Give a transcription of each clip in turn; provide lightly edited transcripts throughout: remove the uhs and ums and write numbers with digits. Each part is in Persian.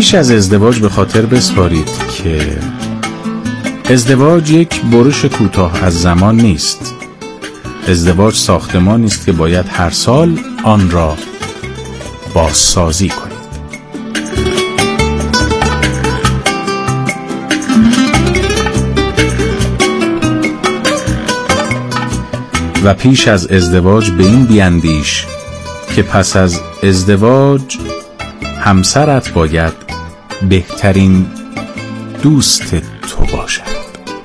پیش از ازدواج به خاطر بسپارید که ازدواج یک برش کوتاه از زمان نیست. ازدواج ساختمانی است که باید هر سال آن را بازسازی کنید. و پیش از ازدواج به این بیندیش که پس از ازدواج همسرت باید بهترین دوست تو باشد.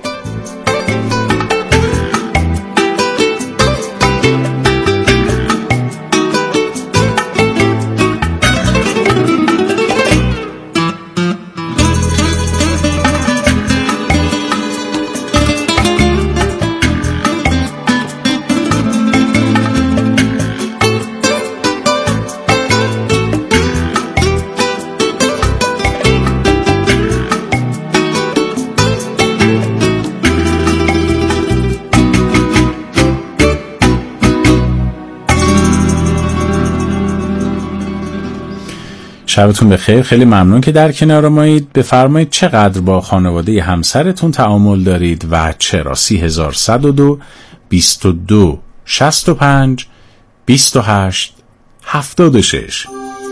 شبتون بخیر. خیلی ممنون که در کنار مایید. بفرمایید چقدر با خانواده همسرتون تعامل دارید و چرا؟ 3102 22 65 28 76.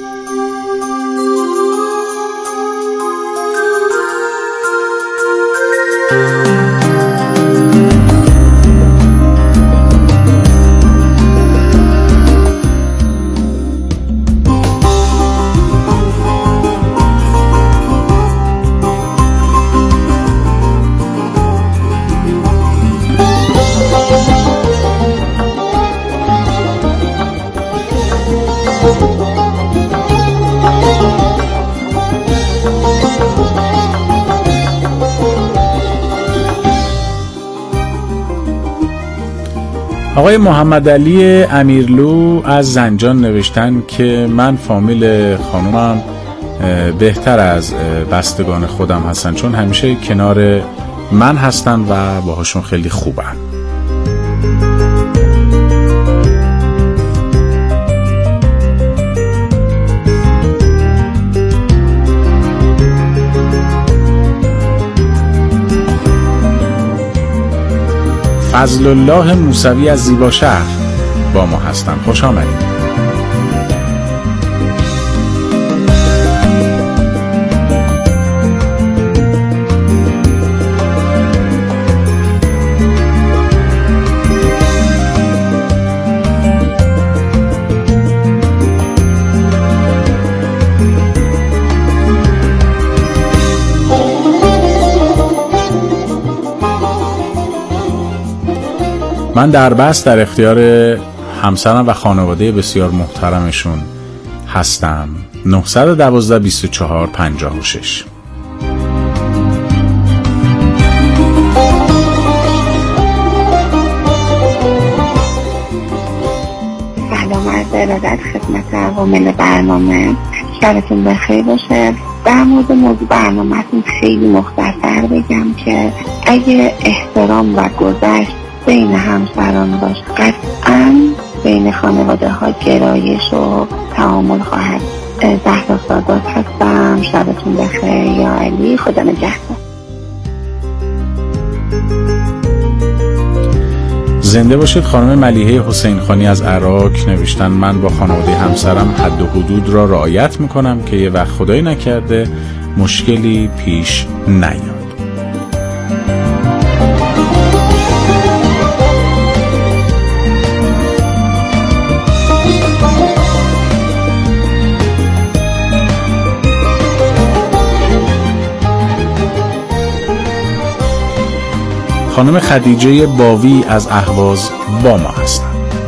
آقای محمد علی امیرلو از زنجان نوشتن که من فامیل خانومم بهتر از بستگان خودم هستن چون همیشه کنار من هستن و باهاشون خیلی خوبم. فضل الله موسوی از زیبا شهر با ما هستن. خوش آمدید. من در بست در اختیار همسرم و خانواده بسیار محترمشون هستم. 912 24 56. سلام عرض ارادت خدمت عوامل برنامه. شبتون بخیر باشه. در مورد موضوع برنامه‌تون خیلی مختصر بگم که اگه احترام و گذشت بین همسران باشه قطعاً بین خانواده ها گرایش و تعامل خواهد. زهرا سادات هستم. شبتون بخیر. یا علی، خدا نگهدار. زنده باشید. خانم ملیحه حسین خانی از عراق نوشتن من با خانواده همسرم حد و حدود را رعایت میکنم که یه وقت خدایی نکرده مشکلی پیش نیاد. خانم خدیجه باوی از اهواز با ما هستند.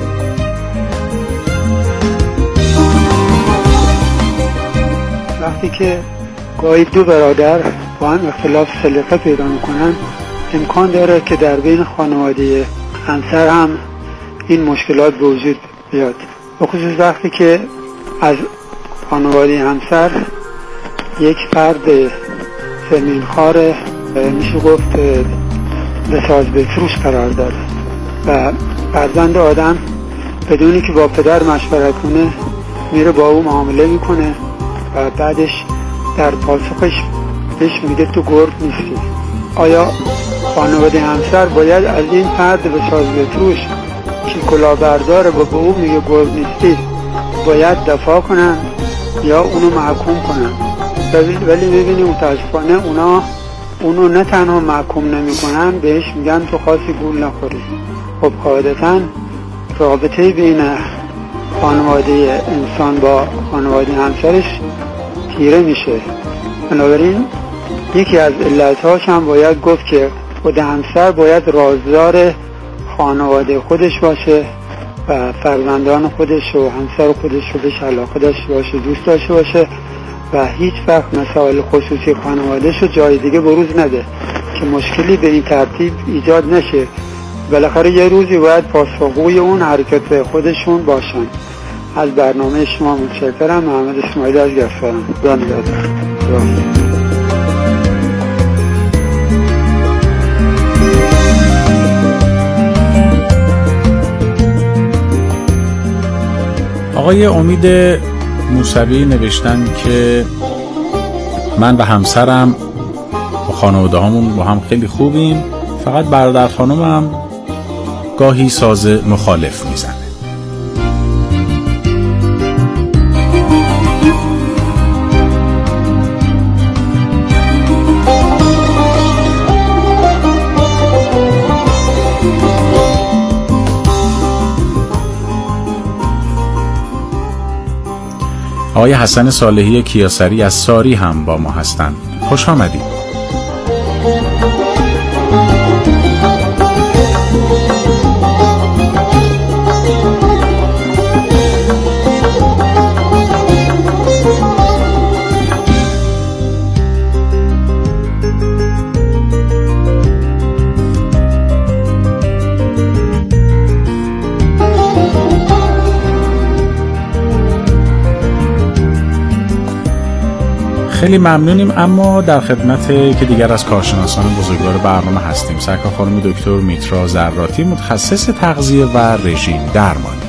وقتی که گاهی دو برادر با هم اختلاف سلیقه پیدا میکنن امکان داره که در بین خانواده همسر هم این مشکلات به وجود بیاد، به خصوص وقتی که از خانواده همسر یک فرد زمینخوار میشه گفت بساز بفروش قرار داره و فرزند آدم بدونی که با پدر مشورت کنه میره با او معامله میکنه و بعدش در پاسخش بهش میگه تو گرگ نیستی. آیا خانواده همسر باید از این فرد به سازگتروش که کلاهبرداره و به او میگه گرگ نیستی باید دفاع کنن یا اونو محکوم کنن؟ ولی ببینی متاسفانه اونو نه تنها محکوم نمی کنن، بهش میگن تو خاصی گول نخوری. خب قاعدتا رابطه بین خانواده انسان با خانواده همسرش تیره میشه. بنابراین یکی از علتهاش هم باید گفت که خود همسر باید رازدار خانواده خودش باشه و فرزندان خودش و همسر خودش رو بهش علاقه داشته باشه، دوست داشته باشه و هیچ وقت مسائل خصوصی خانوادهش رو جای دیگه بروز نده که مشکلی به این ترتیب ایجاد نشه. بالاخره یه روزی باید پاسخگوی اون حرکت خودشون باشن. از برنامه شما متشکرم. محمد اسماعیلی از گرفتارم. آقای امید موسوی نوشتن که من و همسرم و خانواده هامون با هم خیلی خوبیم، فقط برادر خانومم گاهی ساز مخالف میزنه. آقای حسن صالحی کیاسری از ساری هم با ما هستند. خوش آمدید. خیلی ممنونیم. اما در خدمت که دیگر از کارشناسان بزرگوار برنامه هستیم، سرکار خانم دکتر میترا زراتی، متخصص تغذیه و رژیم درمانی.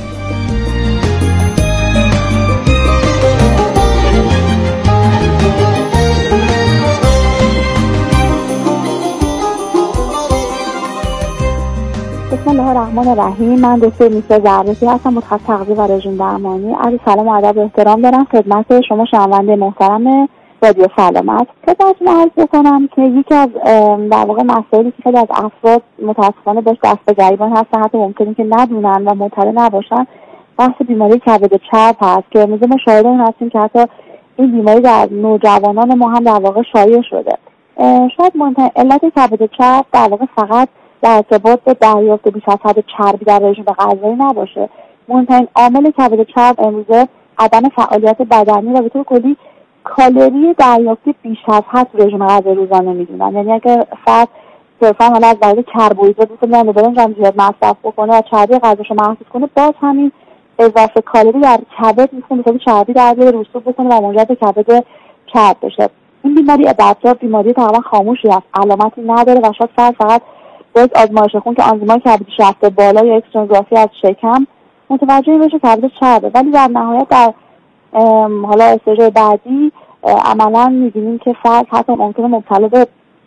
بسم الله الرحمن الرحیم. من دکتر میترا زراتی هستم، متخصص تغذیه و رژیم درمانی. عرض سلام و ادب و احترام دارم خدمت شما شنونده محترم رادیو سلامت. خدمتتون عرض بکنم که یکی از در واقع مسائلی که خیلی از افراد متاسفانه بهش دست به گریبان هستن، حتی ممکنه که ندونن و مطلع نباشن، بحث بیماری کبد چرب هست که امروز ما شاهد اون هستیم که حتی این بیماری در نوجوانان ما هم در واقع شایع شده. شاید مهمترین علت کبد چرب در واقع فقط در ارتباط با دریافت بیش از حد چربی در رژیم غذایی نباشه. مهمترین عامل کبد چرب امروزه عدم فعالیت بدنی و به طور کلی کالری دریافتی بیش از حد رژیم غذایی روزانه میدونن. یعنی اگر فرد صرفا حالا از برای کربوهیدرات مثل برنج هم زیاد مصرف بکنه و چربی غذاشو محدود کنه، باز همین اضافه کالری در کبد میتونه مثلا چربی در بیاره، رسوب بکنه و منجر به کبد چرب بشه. این بیماری ابتدا بیماری تقریبا خاموشی است، علامتی نداره و شاید فرد فقط باید آزمایش خون که آنزیمای کبدیش رفته بالا یا اکسونوگرافی از شکم متوجه بشه کبد چربه. ولی در نهایت در حالا استیج بعدی عملا می‌بینیم که فرد حتی ممکنه مبتلا به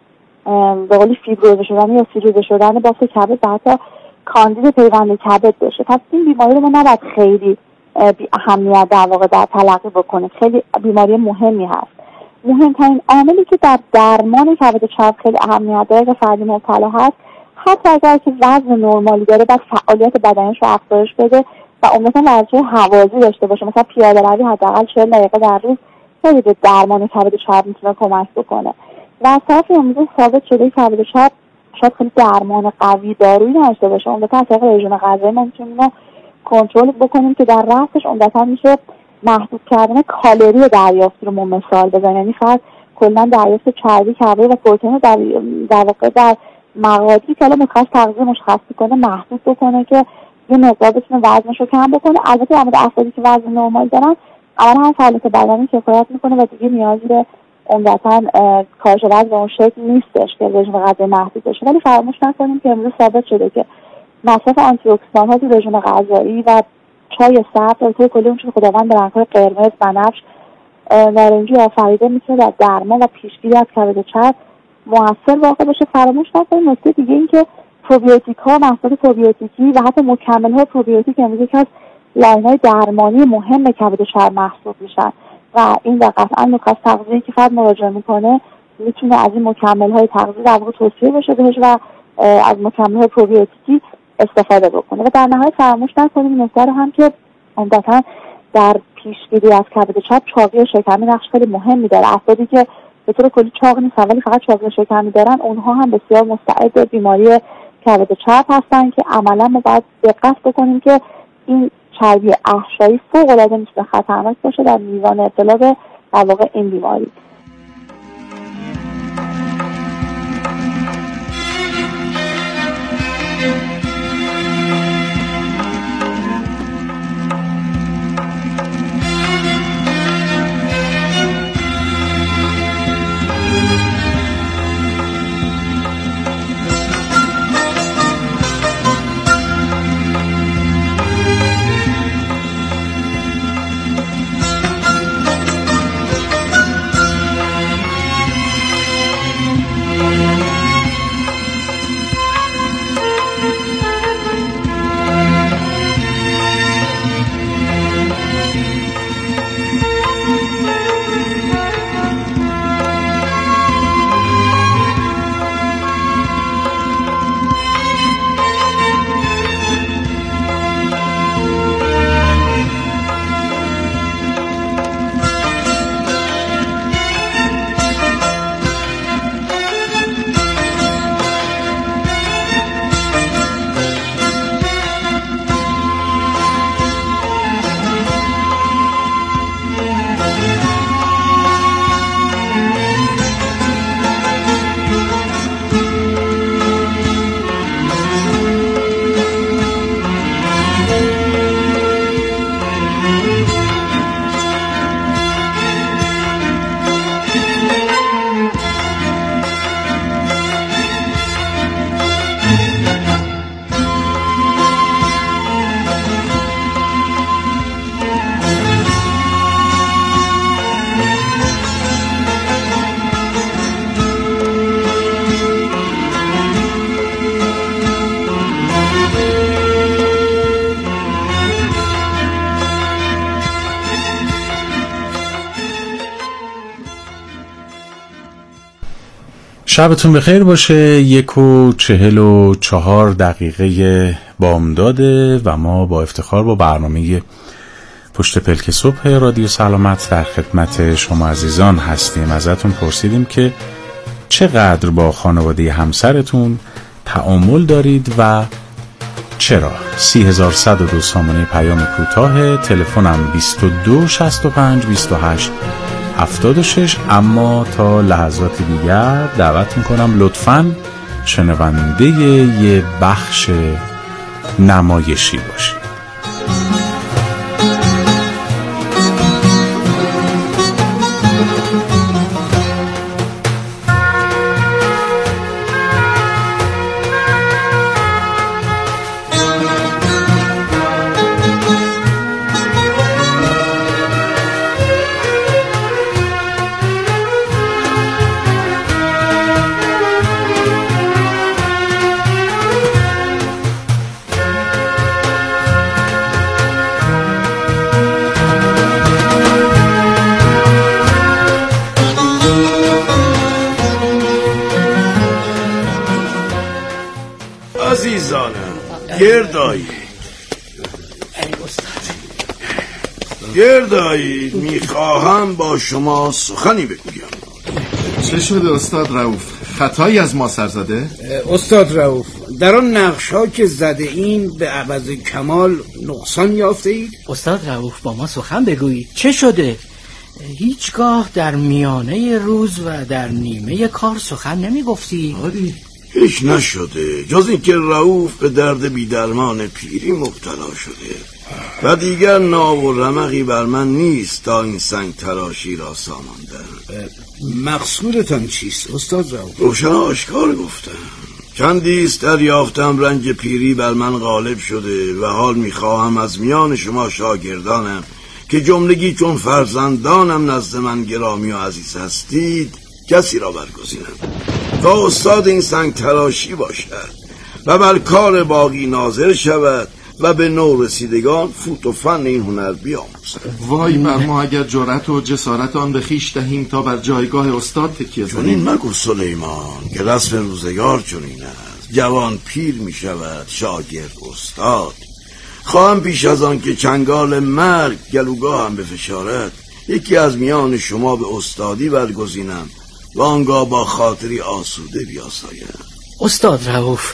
قولی فیبروز شدن یا سیروز شدن بافت کبد و حتی کاندید پیوند کبد بشه. پس این بیماری رو ما نباید خیلی بی اهمیت در واقع در تلقی بکنیم. خیلی بیماری مهمی هست. مهمترین عاملی که در درمان کبد چرب خیلی اهمیت داره که فردی مبتلا هست، حتی اگر که وزن نرمالی داره و فعالیت بدنش رو افزایش بده و عموما ورزش هوازی داشته باشه، مثلا پیاده روی حداقل 40 دقیقه در روز، خیلی به درمان کبد چرب میتونه کمک بکنه. و از طرف امروز ثابت شده کبد چرب شاید خیلی درمان قوی دارویی نداشته باشه. عمدتاً از طریق رژیم غذایی ما میتونیم اینو کنترل بکنیم که در رأسش عمدتاً میشه محدود کردن کالری دریافتی رو ما مثال بزنیم. یعنی فقط کلا دریافت چربی، کربوهیدرات و پروتئین در واقع در مقادیری که حالا متخصص تغذیه مشخص کنه محدود بکنه که یه مقدار بتونه وزنش رو کم بکنه. البته در مورد افرادی که وزن نرمال دارن اولا هم فعالیت بدنی کفایت میکنه و دیگه نیازی به عمدتاً کاهش وزن به اون شکل نیستش که رژیم غذایی محدود بشه. ولی فراموش نکنیم که امروز ثابت شده که مصرف آنتی اکسیدان‌ها تو رژیم غذایی و چای سبز و تو کلی اون چیزی خداوند به رنگ‌های قرمز، بنفش نارنجی آفریده میتونه در درمان و پیشگیری از کبد چرب موثر واقع بشه. فراموش نکنید نکته دیگه این که پروبیوتیک ها، محصول پروبیوتیکی و حتی مکمل های پروبیوتیک امروز یکی از لاین های درمانی مهم کبد چرب محسوب میشن و این در قطعا نکات تغذیه‌ای که فرد مراجعه میکنه میتونه از این مکمل های تغذیه در واقع توصیه بشه بهش و از مکمل های پروبیوتیکی استفاده بکنه. و در نهایت فراموش نکنیم نکته رو هم که عمدتاً در پیشگیری از کبد چرب چاقی شکمی نقش خیلی مهمی داره. افرادی که به طور کلی چاق نیستن ولی فقط چاقی شکمی دارن اونها هم بسیار مستعد به بیماری کبد چرب هستن که عملا ما باید دقت بکنیم که این چربی احشایی فوق‌العاده میتونه خطرناک باشه در میزان ابتلا به در واقع این بیماری. شبتون بخیر باشه. 1:44 بامداده و ما با افتخار با برنامه پشت پلک صبح رادیو سلامت در خدمت شما عزیزان هستیم. ازتون پرسیدیم که چقدر با خانواده همسرتون تعامل دارید و چرا. 30102 سامانه پیام کوتاه، تلفنم 22 65 28 76. اما تا لحظات دیگر دعوت میکنم لطفاً شنونده یه بخش نمایشی باشید. گردایی میخواهم با شما سخنی بگویم. چه شده استاد رؤوف؟ خطایی از ما سر زده؟ استاد رؤوف، در آن نقش‌ها که زده این به عوض کمال نقصان یافته اید؟ استاد رؤوف با ما سخن بگویید. چه شده؟ هیچگاه در میانه روز و در نیمه کار سخن نمی گفتی؟ هیچ نشده جز این که رؤوف به درد بیدرمان پیری مبتلا شده و دیگر ناو و رمقی بر من نیست تا این سنگ تراشی را ساماندن. مقصودتان چیست استاد رؤوف؟ روشن آشکار گفتم. چندیست دریافتم رنج پیری بر من غالب شده و حال میخواهم از میان شما شاگردانم که جملگی چون فرزندانم نزد من گرامی و عزیز هستید کسی را برگزینم تا استاد این سنگ تراشی باشد و بر کار باقی ناظر شود و به نو رسیدگان فوت و فن این هنر بیاموزد. وای بر ما اگر جرأت و جسارت آن به خویش دهیم تا بر جایگاه استاد تکیه چون کنیم. این مگو سلیمان که رسم روزگار چنین است. جوان پیر می شود، شاگرد استاد. خواهم پیش از آن که چنگال مرگ گلوگاه هم بفشارد یکی از میان شما به استادی برگزینم و آنگاه با خاطری آسوده بیاسایم. استاد رؤوف،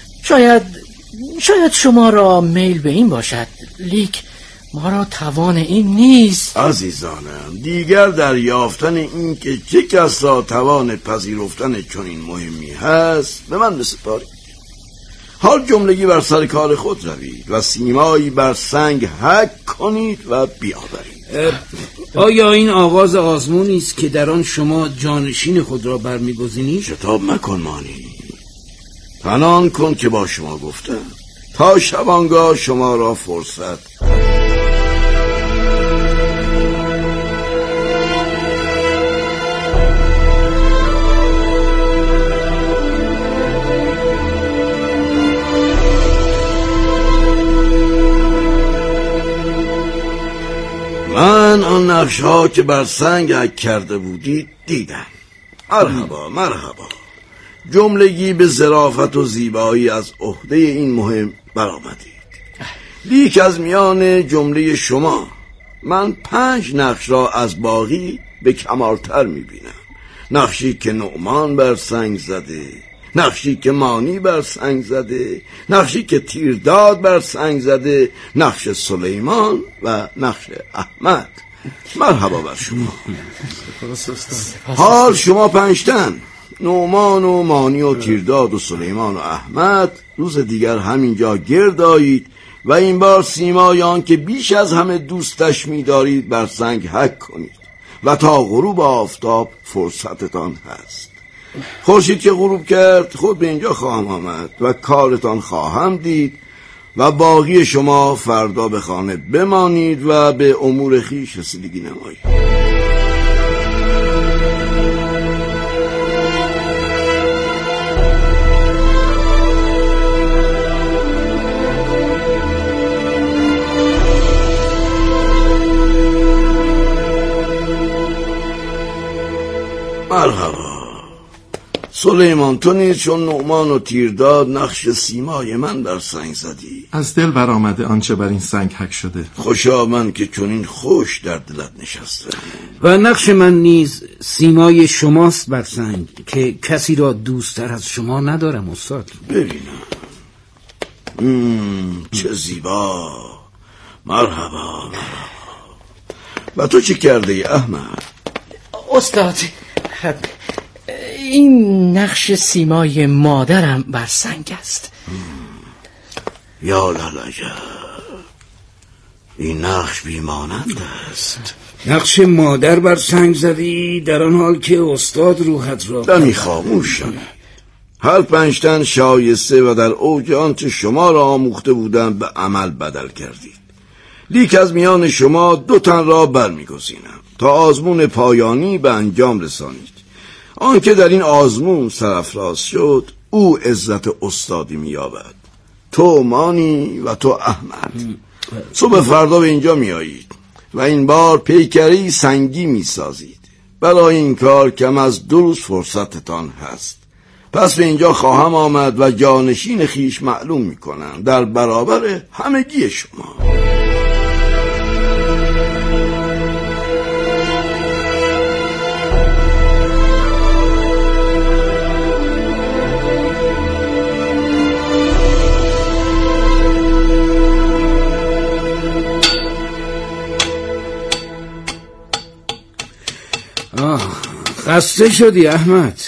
شاید شما را میل به این باشد، لیک ما را توان این نیست. عزیزانم، دیگر در یافتن این که چه کس را توان پذیرفتن چنین مهمی هست به من بسپارید. حال جملگی بر سر کار خود روید و سیمایی بر سنگ حک کنید و بیاورید. آیا این آغاز آزمونی است که در آن شما جانشین خود را برمیگزینید؟ شتاب مکن مانی، پنهان کن که با شما گفتم تا شبانگاه شما را فرصت. من آن نقش‌ها که بر سنگ حک کرده بودید دیدم. مرحبا. جملگی به ظرافت و زیبایی از عهده این مهم برآمدید. لیک از میان جمله شما من 5 نقش را از باقی به کمالتر میبینم. نقشی که نعمان بر سنگ زده، نقشی که مانی بر سنگ زده، نقشی که تیرداد بر سنگ زده، نقش سلیمان و نقش احمد. مرحبا بر شما. حال شما 5 تن، نعمان و مانی و تیرداد و سلیمان و احمد، روز دیگر همینجا گرد آیید و این بار سیمای آن که بیش از همه دوستش می‌دارید بر سنگ حک کنید و تا غروب آفتاب فرصتتان هست. خورشید که غروب کرد خود به اینجا خواهم آمد و کارتان خواهم دید و باقی شما فردا به خانه بمانید و به امور خویش رسیدگی نمایید. مرحبا سلیمان، تو نیز چون نعمان و تیرداد نقش سیمای من بر سنگ زدی. از دل برآمده آنچه بر این سنگ حک شده. خوشا من که چنین خوش در دلت نشسته و نقش من نیز سیمای شماست بر سنگ که کسی را دوستتر از شما ندارم استاد. ببینم چه زیبا. مرحبا. و تو چه کرده ای احمد؟ استاد، این نقش سیمای مادرم بر سنگ است. یا لالجا، این نقش بیمانند است. نقش مادر بر سنگ زدی در آن حال که استاد روحت را دمی خاموش شد. هر 5 تن شایسته و در اوج آنچه شما را آموخته بودم به عمل بدل کردید. لیک از میان شما 2 تن را برمیگزینم تا آزمون پایانی به انجام رسانید. آن که در این آزمون سرافراز شد او عزت استادی می‌یابد. تو مانی و تو احمد صبح فردا به اینجا میایید و این بار پیکری سنگی میسازید. برای این کار کم از 2 روز فرصتتان هست. پس به اینجا خواهم آمد و جانشین خیش معلوم میکنم در برابر همگی شما. خسته شدی احمد؟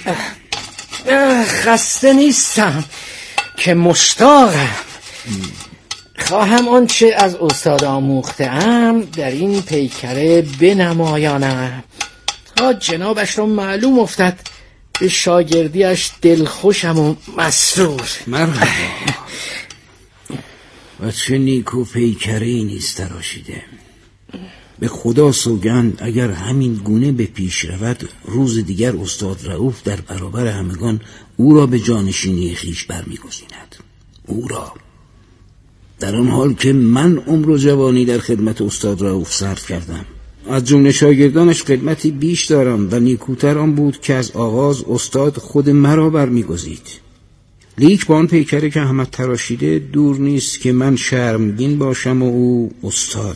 خسته نیستم که مشتاقم. خواهم آنچه از استاد آموخته‌ام در این پیکره بنمایانم تا جنابش را معلوم افتد به شاگردیش دلخوشم و مسرور. مرحبا. و چه نیکو پیکره ای نیست تراشیده. به خدا سوگند اگر همین گونه به پیش رود، روز دیگر استاد رؤوف در برابر همگان او را به جانشینی خیش برمیگزیند. او را در آن حال که من عمر و جوانی در خدمت استاد رؤوف صرف کردم. از جمله شاگردانش خدمتی بیش دارم و نیکوتر آن بود که از آغاز استاد خود مرا برمیگزید. لیک با آن پیکره که احمد تراشیده دور نیست که من شرمگین باشم و او استاد.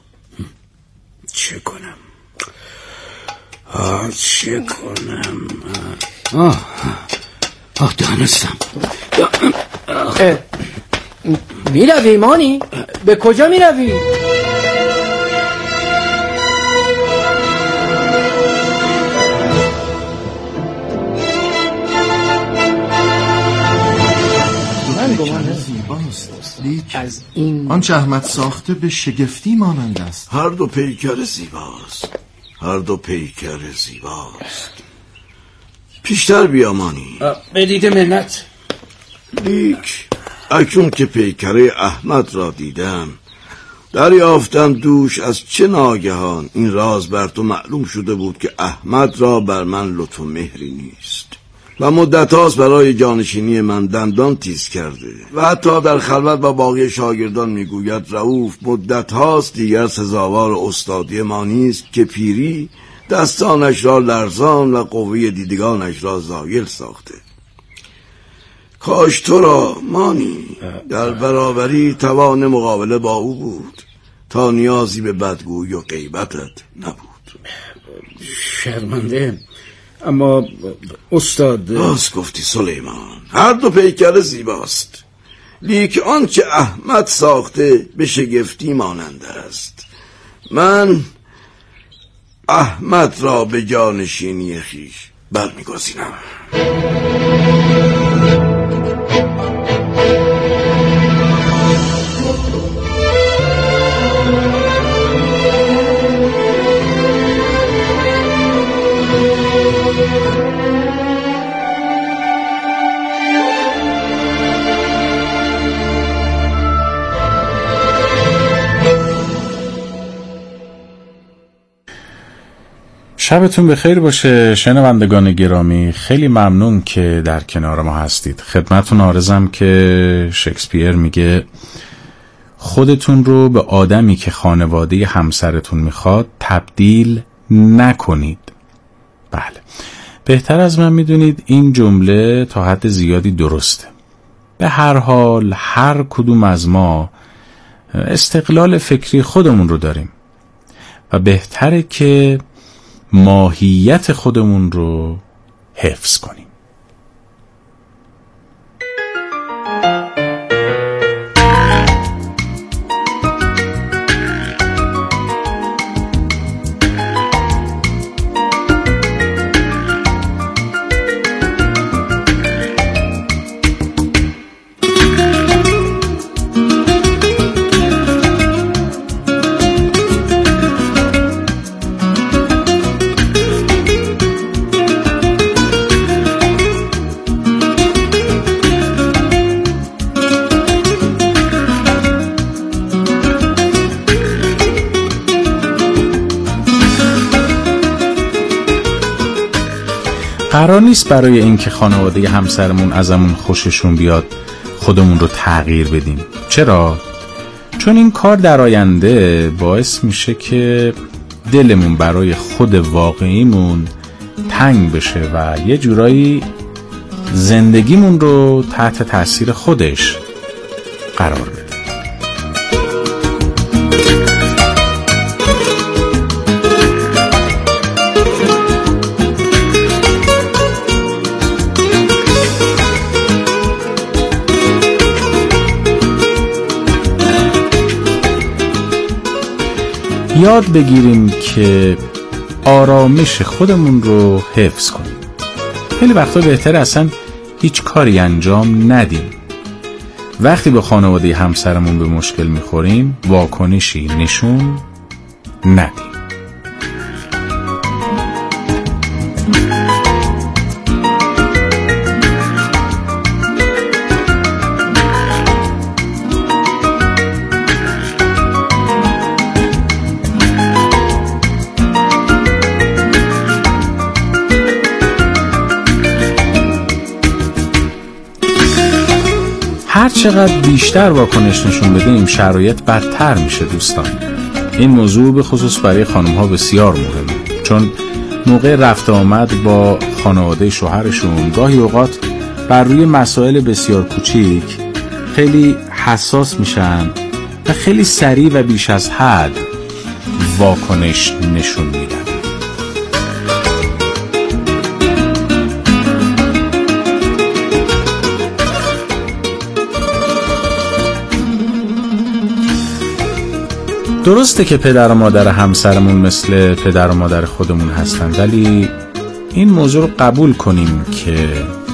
چه کنم؟ چه کنم؟ دانستم. میروی مانی؟ به کجا میروی؟ از این آنچه احمد ساخته به شگفتی مانند است. هر دو پیکر زیباست، هر دو پیکر زیباست. پیشتر بیامانی. بدید منت. لیک اکنون که پیکره احمد را دیدم، دریافتم دوش از چه ناگهان این راز بر تو معلوم شده بود که احمد را بر من لطف و مهری نیست و مدت هاست برای جانشینی من دندان تیز کرده و حتی در خلوت با باقی شاگردان میگوید رؤوف مدت هاست دیگر سزاوار استادی ما نیست که پیری دستانش را لرزان و قوه دیدگانش را زایل ساخته. کاش تو را مانی در برابری توان مقابله با او بود تا نیازی به بدگویی و غیبتت نبود. شرمنده، اما استاد راست گفتی سلیمان، هر دو پیکر زیباست، لیک آنچه احمد ساخته به شگفتی مانند است. من احمد را به جانشینی خویش برمیگزینم. شبتون بخیر باشه شنوندگان گرامی. خیلی ممنون که در کنار ما هستید. خدمتتون عرضم که شکسپیر میگه خودتون رو به آدمی که خانواده همسرتون میخواد تبدیل نکنید. بله، بهتر از من میدونید این جمله تا حد زیادی درسته. به هر حال هر کدوم از ما استقلال فکری خودمون رو داریم و بهتره که ماهیت خودمون رو حفظ کنیم. قرار نیست برای اینکه خانواده همسرمون ازمون خوششون بیاد خودمون رو تغییر بدیم. چرا؟ چون این کار در آینده باعث میشه که دلمون برای خود واقعیمون تنگ بشه و یه جورایی زندگیمون رو تحت تاثیر خودش قرار بده. یاد بگیریم که آرامش خودمون رو حفظ کنیم. خیلی وقتا بهتره اصلا هیچ کاری انجام ندیم. وقتی با خانواده همسرمون به مشکل میخوریم واکنشی نشون ندیم. هر چقدر بیشتر واکنش نشون بدیم شرایط بدتر میشه دوستان. این موضوع به خصوص برای خانم ها بسیار مهمه، چون موقع رفت آمد با خانواده شوهرشون گاهی اوقات بر روی مسائل بسیار کوچیک خیلی حساس میشن و خیلی سریع و بیش از حد واکنش نشون میدن. درسته که پدر و مادر همسرمون مثل پدر و مادر خودمون هستن، ولی این موضوع رو قبول کنیم که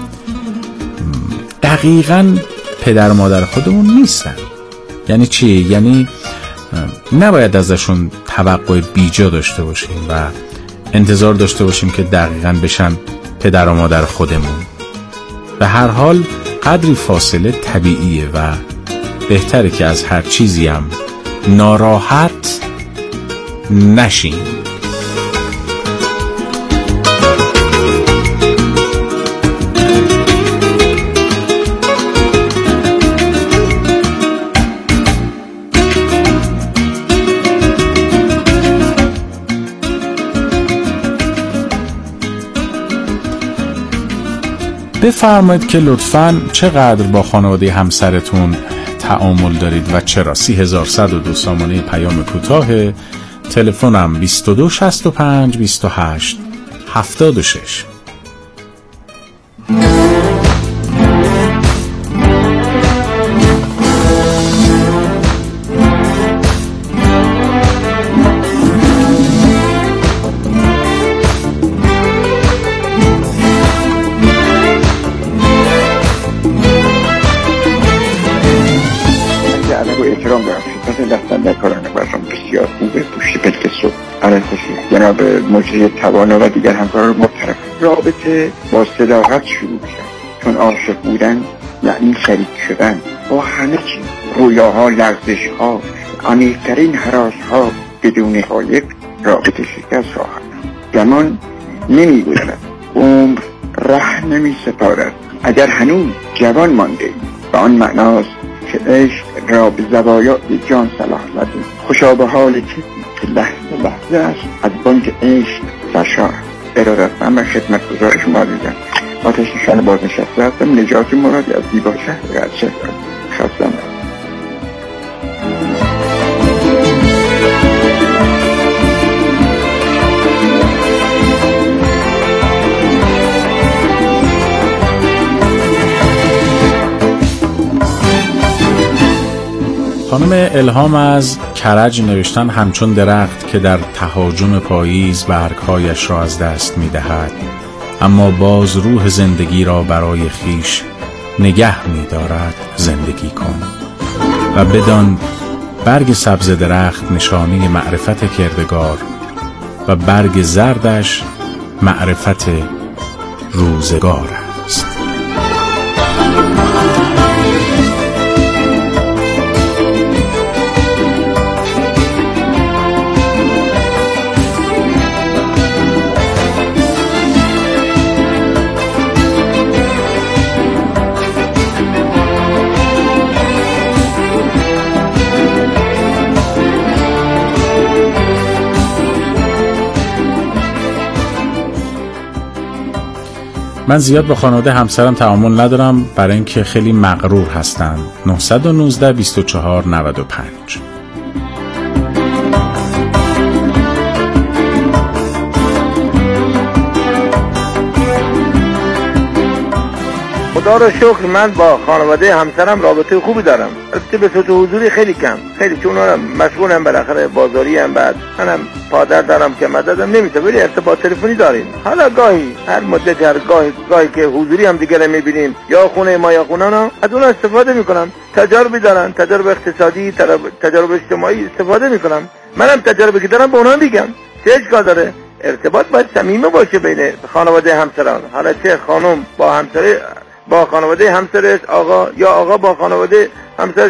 دقیقاً پدر و مادر خودمون نیستن. یعنی چی؟ یعنی نباید ازشون توقع بیجا داشته باشیم و انتظار داشته باشیم که دقیقاً بشن پدر و مادر خودمون. به هر حال قدری فاصله طبیعیه و بهتره که از هر چیزی هم ناراحت نشیم. بفرمایید که لطفاً چقدر با خانواده همسرتون تعامل دارید و چرا. 3102 سامانه پیام کوتاه، تلفنم 22 65 28 76. جناب مجری توانا و دیگر همکاران محترم، رابطه با صداقت شروع کرد، چون عاشق بودن یعنی شریک شدن با همه چیز، رویاها، لغزشها، عمیق‌ترین هراس‌ها بدون حایق رابطه شکست خواهد. زمان نمی‌گذرد، عمر ره نمی‌سپارد. اگر هنوز جوان مانده به آن معناست که عشق را به زوایای جان صلاح داده. خوشا به حال کسی که لحظه است از بانک عشق سرشار. ارادتمند و خدمتگزار شما عزیزم، آتش نشان بازنشسته هستم، نجات مرادی از زیبا شهر قدشهر. خستم. خانم الهام از کرج نوشتن همچون درخت که در تهاجم پاییز برگ‌هایش را از دست می‌دهد، اما باز روح زندگی را برای خیش نگه می‌دارد. زندگی کن و بدان برگ سبز درخت نشانه معرفت کردگار و برگ زردش معرفت روزگار است. من زیاد با خانواده همسرم تعامل ندارم برای اینکه خیلی مغرور هستن. 919 24 95. خدا رو شکر من با خانواده همسرم رابطه خوبی دارم. البته به صورت حضوری خیلی کم، خیلی، چون اونم مشغولم، بالاخره بازاری هم، بعد منم پادر دارم که مددم نمیده، ولی ارتباط تلفنی داریم. حالا گاهی هر مدت، هر گاهی که حضوری هم دیگه میبینیم، یا خونه ما یا خونه‌نا، از اون استفاده میکنم. تجاربی دارن، تجارب اقتصادی، تجارب اجتماعی استفاده میکنم. منم تجاربی که دارم به اونها میگم. چه اشکال داره؟ ارتباط باید صمیمی باشه بین خانواده همسران. حالا چه خانم با همسر با خانواده همسرش، آقا، یا آقا با خانواده همسرش،